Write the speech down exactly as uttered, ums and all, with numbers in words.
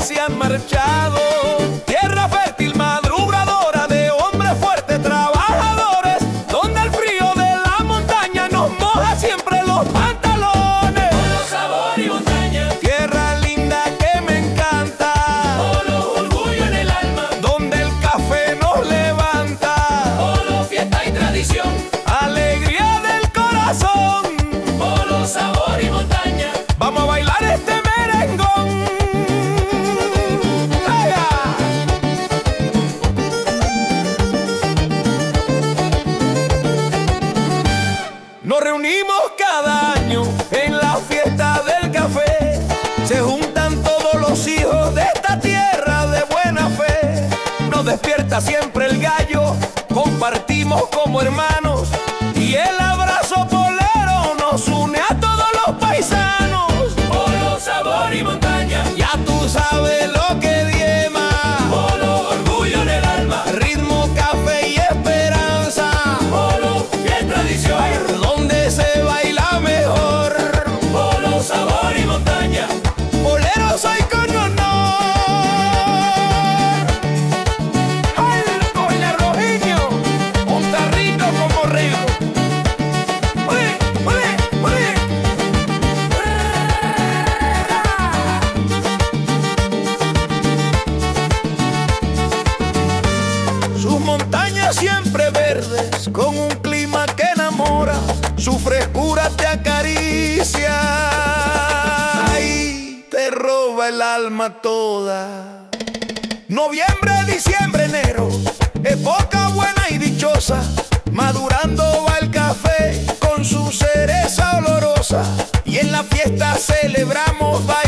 se han marchado. Tierra fértil, madrugadora de hombres fuertes, trabajadores, donde el frío de la montaña nos moja siempre los pantalones. Polo sabor y montaña. Tierra linda que me encanta. Polo orgullo en el alma. Donde el café nos levanta. Polo fiesta y tradición. Alegría del corazón. Polo sabor y montaña. Vamos a bailar este merengón. ¡Aya! Nos reunimos cada año en la fiesta del café. Se juntan todos los hijos de esta tierra de buena fe. Nos despierta siempre el gallo, compartimos como hermanos. Y el abrazo polero nos une a todos los paisanos. Polo sabor y montaña. Ya tú sabes lo que diema. Polo orgullo en el alma. Ritmo, café y esperanza. Polo fiesta y tradición. Donde se baila mejor. Polo sabor y montaña. Bolero soy con honor. ¡Ay, coña Rojiño! Punta Rico como río. ¡Oye, oye, oye! Sus montañas siempre verdes, con un clima que enamora, su frescura te acaricia y te roba el alma toda. Noviembre, diciembre, enero, época buena y dichosa, madurando va el café con su cereza olorosa, y en la fiesta celebramos, bailamos